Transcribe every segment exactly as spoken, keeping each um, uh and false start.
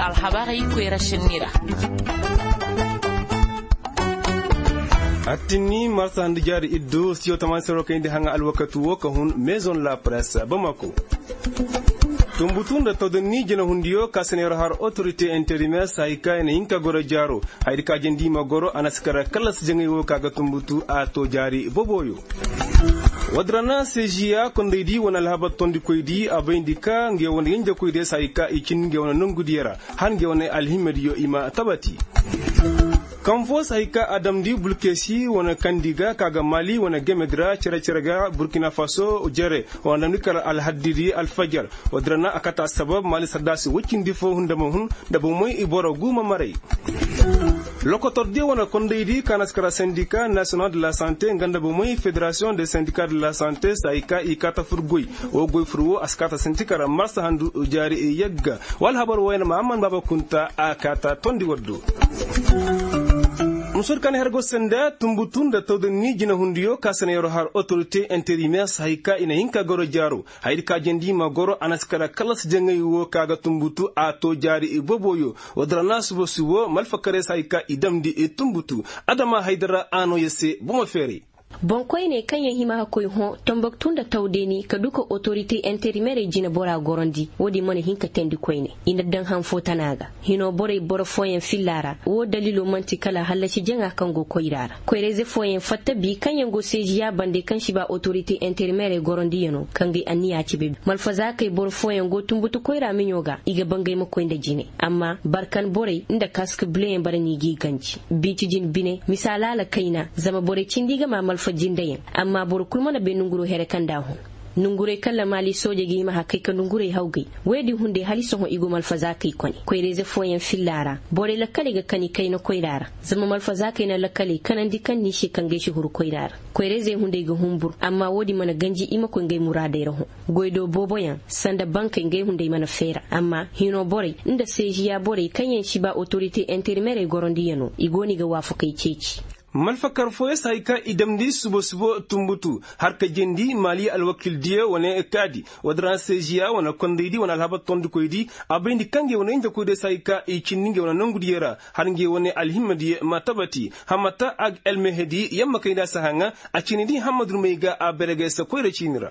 alhabari kwera shinira Atini marsa ndijari iddo siyo tamansero kende hanga alwakatu woka hun Maison la Presse Bamako. Tumbutunda todoni jena hundiyo kasenero har autorité intérimaire saika ene inka goro jaro haydi ka jendi magoro anaskara kalas jengi wo kaga tumbutu a to jari boboyo. Wadrana sejia kondidi wana alhabat tondi koydi abayndika nge wona yinja koyde saika ikin nge wona nongudiyara han nge wona alhimediyo ima tabati. Kamfo saika adamdi bulkesi wana kandiga kaga Mali wana gemedra chirachiraga Burkina Faso jere wana nikar alhaddidi alfajar wadrana akata sabab Mali sadasi wikindi fo hundamahun dabomoy ibora guma maray. Lokotordi wana kondidi kanaskara syndicat national de la santé nganda bomoy fédération des syndicats de la santé saika ikata furgoy o goy furwo askata syndicat marsa handu jari yagga wal habar wayna mamman baba kunta akata tondi waddu. Musur kan hergo senda tumbutunda todoni jina hundiyo kasanero har autorité intérimaire saika ina hinka goro jaro haydi ka jendi ma goro anaskara kalas jengay wo kaga tumbutu ato jari boboyo wadrana subo subo malfakare saika idamdi e tumbutu adama haydara ano yese buma feri. Bon koy ne kanya hima koy ho Tombouctou tawdeni ka duka autorité intérimaire jina bora gorondi wodi mone hinka tendi koy ne ina dan han fotanaga hino bore boro foyen fillara wo dalilo manti kala halaci jenga kango koyrara koy reze foyen fatta bi kanya go sejiya bande kan shi ba autorité intérimaire gorondi yano kangi aniya ci be malfaza kay boro foyen go tumbutu koyra minyoga iga bangay ma koy nda jine amma barkan bore inda kaske blé barani gi ganci biti jin bine misala la kaina zama bore cindiga ma fajindayen amma bor kulmana be nunguro here kanda hu nungure kala mali soje gi ma hakai ka nungure hawgi wedi hunde hali so igo malfaza kai koni koy reze foyen fillara bore la kale ga kani kai na koyrara zama malfaza kai na la kale kanandi kan ni shi kan geshi huru koyrara koy reze hunde ga humbur amma wodi mana ganji ima ko ngai murade rahu goydo boboyan sanda banka ngai hunde mana fera amma hino bore inda sejiya bore kanyen shi ba autorité intérimaire gorondi yano igoni ga wafu kai ceci. Malfakar foye saika idamdi subo subo tumbutu har ka jendi Mali alwakil diye wane ekadi wadran sejiya wana kondidi wana alhabat tondi koydi abendi kange wana inja koyde saika ichininge wana nongudiyera hange wane alhimmadi matabati hamata ag elmehedi yamma kayda sahanga achinidi hamadru meiga aberege sa koyre chinira.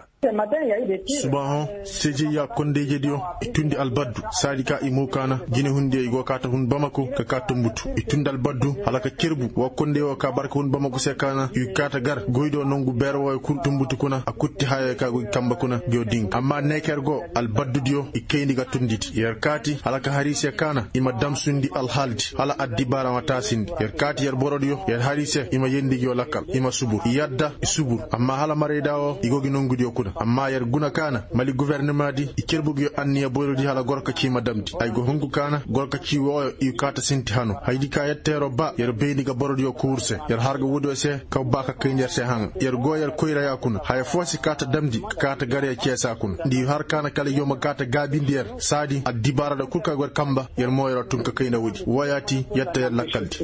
Subaho sejiya kondeje dio itundi albaddu sadika imukana gine hunde igo kata hun Bamako ka katumbutu itundi albaddu halaka kerbu wa konde wa barka hun Bamako sekana yukata gar goydo nongu berwo ku tumbutu kuna akutti haya ka go kamba kuna joding amma nekergo albaddu dio ikeyndi ga tunditi yerkati halaka harise kana ima damsundi alhaldi hala addibara watasindi yerkati yer borodio yer harise ima yendi yo lakal ima subu yadda subur amma hala maredawo igogi nongu dio kuna amma yer guna kana mali gouvernement di ikerbugo yo anniya borodi hala gorka kima damdi ay go hongu kana gorka kiwo yukata sinti hanu haydi ka yettero ba yer beedi ga borodio kurse yer harga wudo se ka baka kenjer se hang yer goyer koyra yakuna hay fosi kata damdi kata gare kesa kun di har kana kala yoma kata gabi ndier sadi adibara da kulka gor kamba yer moyro tunka kayna wudi wayati yetta yer lakaldi.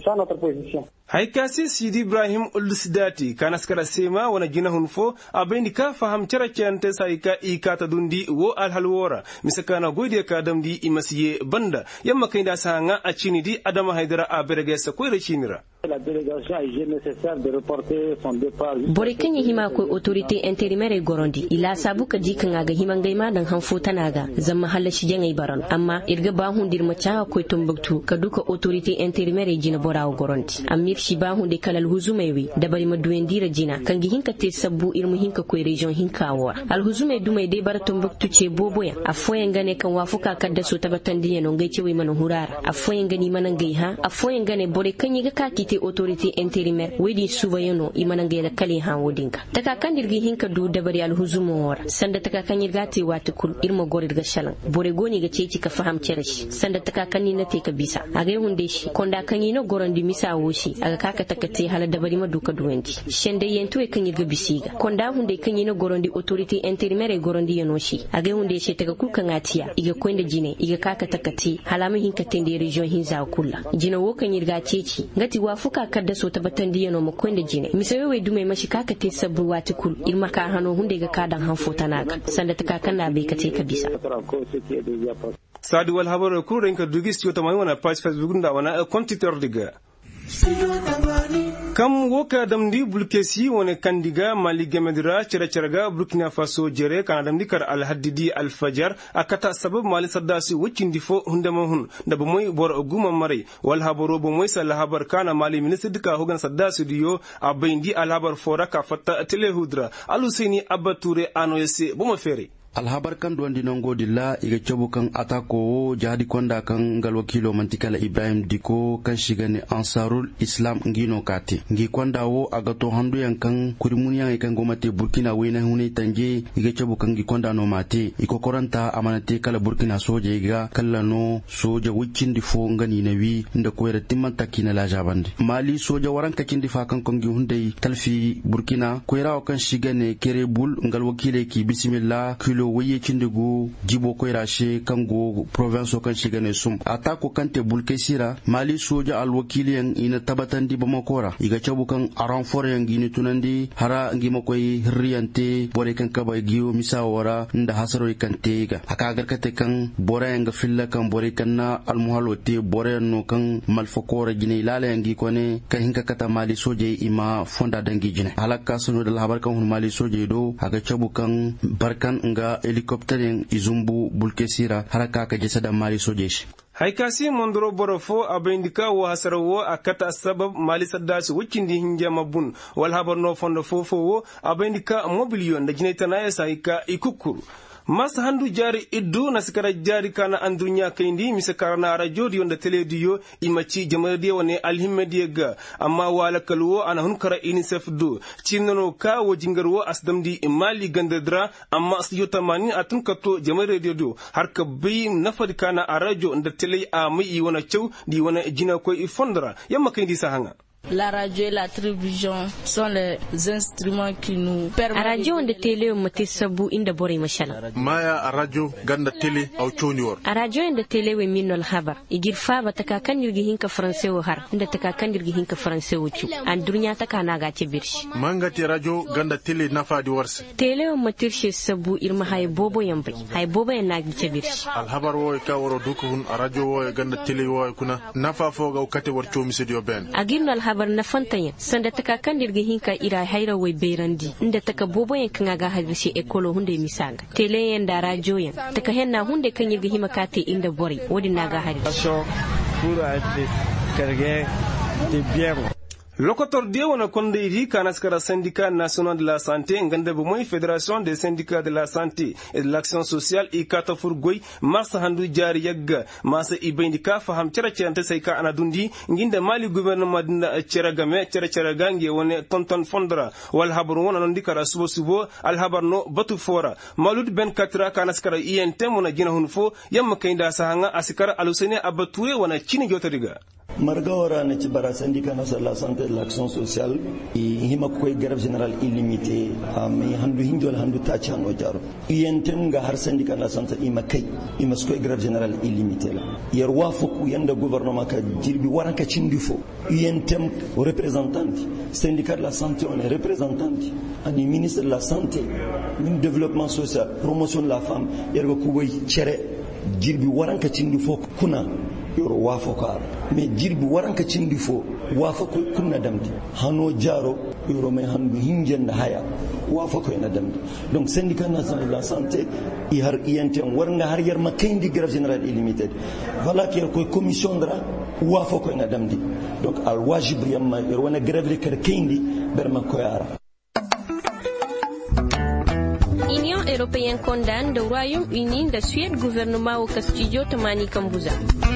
Haikasi Sidi Ibrahim Ulusidati kanaskara sema wana jina hunfo abendi ka faham chara chante saika ikata dundi wo alhalwora misakana goyde ka damdi imasiye banda yamma kainda sanga achini di Adama Haidara aberege sa koyre chinira. Bore kanye hima ko autorité intérimaire gorondi ila sabu ka jikan aga himangai ma dan hanfo tanaga zamma halashi jangai baron amma irga ba hundir macha ko Tombouctou ka duka autorité intérimaire jina borawo gorondi amir shi ba hunde kalal huzumewi dabari maduendira jina kangi hinka te sabbu irmu hinka ko region hinka wa al huzume dumai de bar Tombouctou ce boboya afoyen gane kan wafuka kadda so tabatandi no ngai cewi man hurara afoyen gani manan gai ha afoyen gane bore kanyi ga kakite autorité intérimaire wedi subayano imanange la kali han wodinka taka kandirgi hinka du dabari al huzumo wora sanda taka kanyirga te watukul irmo gorirga shalan bore goni ga ceci ka faham cereshi sanda taka kanni na te ka bisa aga hunde shi konda kanyi no gorondi misa woshi aga kaka taka te hala dabari maduka duwendi shende yentu e kanyirga bisiga konda hunde kanyi no gorondi autorité intérimaire gorondi yanoshi aga hunde she taka kulka ngatiya iga kwenda jine iga kaka taka te halama hinka tende region hinza kulla jina wo kanyirga ceci ngati wafuka kadda so tabatandi yano mo kwenda jine misawe we dume mashi kaka te sabru watukul irma ka hano hunde ga kadan han fotanaga sanda taka kana be ka te ka bisa. sadi wal habaro ku renka dugis yo tamani wana page Facebook nda wana competitor diga kam woka damdi bulkesi wone kandiga mali gemedra cere cerega Burkina Faso jere kana damdi kar al haddidi al fajar akata sabab mali saddasi wicindi fo hundama hun da bo moy bor oguma mari wal habaro bo moy sal habar kana mali ministre dika hogan saddasi diyo abayndi al habar fora ka fatta telehudra aluseni abature anoyese bo mo fere alhabar kan don dinon godilla iga cobu kan atako jadi konda kan ngal wakilo mantikala Ibrahim Diko kan shigane Ansarul Islam ngino kati ngi konda wo aga to handu yan kan kurimuniya kan gomate Burkina wena hune tanje iga cobu kan ngi konda no mate iko koranta amanate kala Burkina soje iga kala no soja wicindi fo ngani nawi nda koyra timanta kina la jabande mali soja waranka kindi fa kan kongi hunde talfi Burkina koyra kan shigane kerebul ngal wakile ki bismillah kilo waye cindigo jibo ko irashe kango province kan shigane sum atako kante bulke sira mali soja alwakili yang ina tabatan di bamakora iga chabu kan aran for yang gini tunandi hara ngi makoy riyante bore kan kaba giyo misawara nda hasaro ikante ga akagar kate kan bore yang filla kan bore kan na almuhalote bore no kan malfakora gine lala yang gi kone kan hinka kata mali soja ima fonda dangi jine halaka sunu dal habar kan mali soja do aga chabu kan barkan nga helicopter yang izumbu bulkesira haraka ka jesa da mali sojeshi haikasi mondoro borofo abindika wa hasarawo akata sabab mali saddas wikindi hinja mabun wal habar no fondo fofo abindika mobilion da jinetana ya saika ikukuru mas handu jari iddu nasikara jari kana andrunya kayndi misakarna radio di onda telediyo imachi jamadi woni alhimmediga amma wala kalwo ana hunkara unicef du cinno ka wojingarwo asdamdi imali gandadra amma asiyota mani atun kato jamadi radio du harka bi nafad kana radio onda tele ami wona cew di wona jina ko ifondra yamma kayndi sahanga. La radio et la télévision sont les instruments qui nous permettent. A radio de télé mati sabu inda bore mashala. Maya a radio ganda télé au chonior. A radio de télé we minol habar. Igir faba taka kan yirgi hinka français wo har. Inda taka kan yirgi hinka français wo chu. An dunya taka na ga ce birshi. Manga ti radio ganda télé nafa di warse. Télé o mati she sabu irma hay bobo yambai. Hay bobo yan na gi ce birshi. Al habar wo ka woro duku hun a radio wo ganda télé wo kuna nafa fo ga kate war chomi se dio ben. Agir nal habar na fantanya sanda taka kan dirgi hinka ira haira wai beirandi inda taka bobo yan kan ga hadisi ekolo hunde misaga tele yan da radio yan taka henna hunde kan yirgi himakate inda bori wodi na ga hadisi Lokotor de wona konde iri kanaskara syndicat national de la santé ngande bu moy fédération des syndicats de la santé et de l'action sociale i kata furgoy mars handu jari yagga masa ibindika faham cera cerante sayka anadundi nginde mali gouvernement dinda cera game cera cera gange woni tonton fondra wal habru wona non dikara subo subo al habarno batu fora malud ben katra kanaskara ient mona gina hun fo yamma kaynda sahanga asikara alusene abature wona chini jotariga Margora ne bara syndicat national de la santé et de l'action sociale i hima koy grève générale illimité ami handu hinjol handu tachano jaro yentem ga har syndicat de la santé ima kay ima koy grève générale illimité la yer wafuku yanda gouvernement ka jirbi waranka cindifo yentem représentant syndicat de la santé on est représentant ani ministre de la santé du développement social promotion de la femme yer go kuboy chere jirbi waranka cindifo kuna yoro wafo kar mais jirbi waranka cindi fo wafo ko kunna damdi hano jaro yoro mai handu hinjenda haya wafo ko na damdi donc syndicat national de la santé i har ientem warnga har yer makindi grève générale illimité voilà que ko commission dra wafo ko na damdi donc al wajib yamma yer wana grève de kar kindi berma ko yara. Union européenne condamne le Royaume-Uni de Suède gouvernement au Castillo Tamani Kambuza.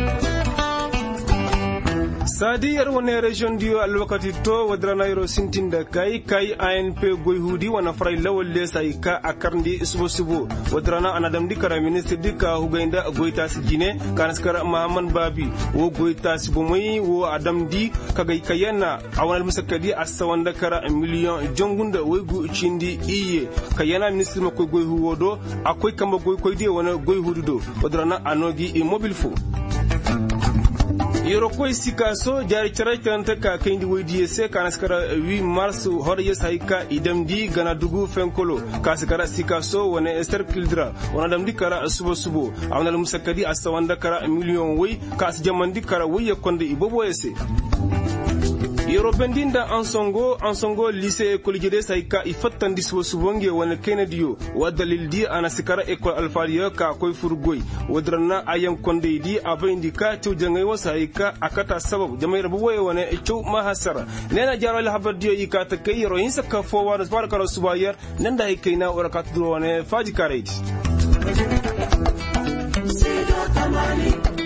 Sadi yar wone region dio alwakati to wadrana yoro sintinda kai kai A N P goyhudi wana faray lawol le sayka akarndi subo subo wadrana anadam dikara ministre dika hugainda goytas gine kanaskara mahaman babi wo goytas bomoy wo adam di kagay kayana awanal musakadi asawanda kara million jongunda wegu chindi iye kayana ministre mako goyhu wodo akoy kamba goy koyde wana goyhudu do wadrana anogi e mobile fo yoro koy sikaso jari charaytante ka kayndi woydiyese kanaskara huit mars hoɗo yes hayka idamdi gana dugu fenkolo kasikara sikaso wona ester kildra wona damdi kara subo subo awnal musakadi asawanda kara million woy kas jamandi kara woy konde ibobo ese yoro bendinda ansongo ansongo lycée collegiale sayka ifattan disbo subonge wona kenedio wadalil di anasikara école alfaria ka koy furgoy wadrana ayam konde di abayndi ka tew jangay wasayka akata sabab jamayra bu woy wona tew mahasara nena jaro la habadio ikata kay yoro hinsa ka fo wala barkara subayar nanda hay kayna wala ka dro wona faji karaydi